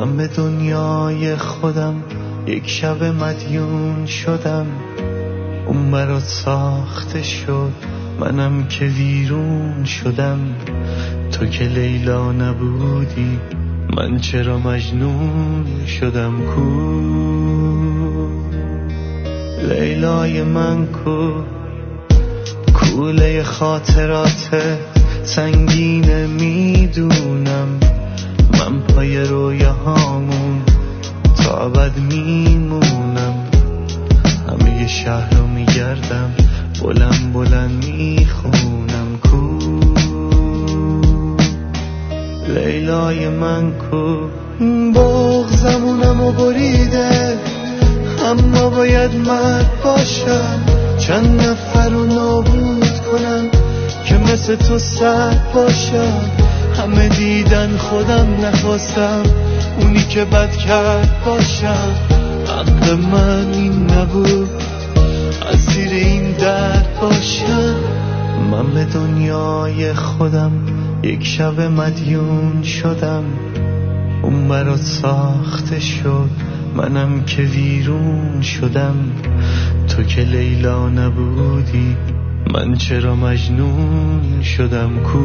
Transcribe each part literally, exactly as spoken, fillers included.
من به دنیای خودم یک شب مدیون شدم. اون برات ساخته شد، منم که ویرون شدم. تو که لیلا نبودی، من چرا مجنون شدم؟ کو لیلای من، کو کوله خاطرات سنگینه میدونم. من پای رویاهامون تا ابد میمونم. همه شهر رو میگردم، بلند بلند میخونم. کو لیلای من، کو بغضمونم و بریده، اما باید مرد باشم. چند نفر رو نابود کنم که مثل تو سرد باشم. همه دیدن خودم نخواستم، اونی که بد کرد باشم. حق من این نبود اسیر این درد باشم. من به دنیای خودم یک شب مدیون شدم. اون برات ساخته شد، منم که ویرون شدم. تو که لیلا نبودی، من چرا مجنون شدم؟ کو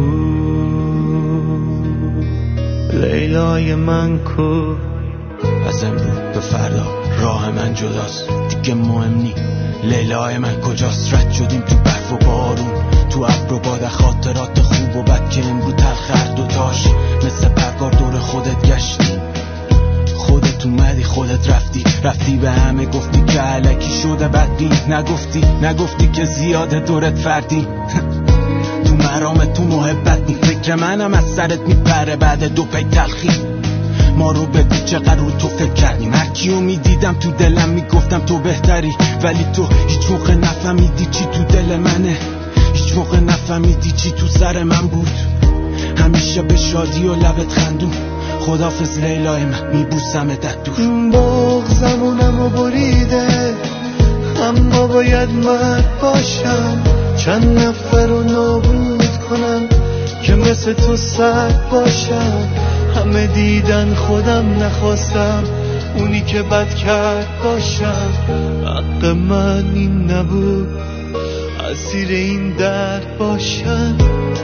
لیلای من، کو از امروز به فردا راه من جداست، دیگه مهم نی لیلای من کجاست. رد شدیم تو برف و بارون، تو ابر و باد، خاطرات خوب و بد که امروز تلخ دوتاش. مثل پرگار دور خودت گشتی، خودت اومدی خودت رفتی. رفتی به همه گفتی که علکی شده بدی، نگفتی نگفتی که زیاده دورت فردی. تو مرام تو محبت نی، فکر منم از سرت میپره بعد دو پی تلخی. ما رو بگو چقدر رو تو فکر کردیم. هر کیو میدیدم تو دلم میگفتم تو بهتری، ولی تو هیچ موقع نفهمیدی چی تو دل منه. هیچ موقع نفهمیدی چی تو سر من بود. همیشه به شادی و لبت خندون. خدافظ لیلای من، میبوسم دت دور. بغضمونم و بریده، اما باید مرد باشم. چند نفر رو نابود کنم که مثل تو سرد باشم. همه دیدن خودم نخواستم، اونی که بد کرد باشم. حق من این نبود اسیر این درد باشم.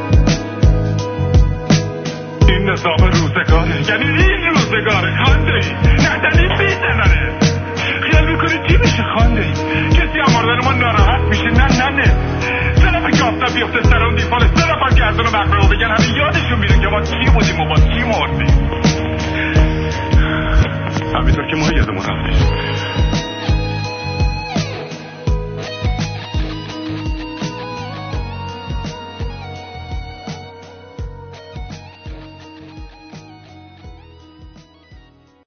این نظام روزگاره، یعنی این روزگاره. خانده ای ندنی بیزنانه، خیال میکنی چی میشه؟ خانده ای کسی اماردن ما ناراحت میشه؟ نه نه نه، سرف گافتا بیفته سر اون دیفال، سرف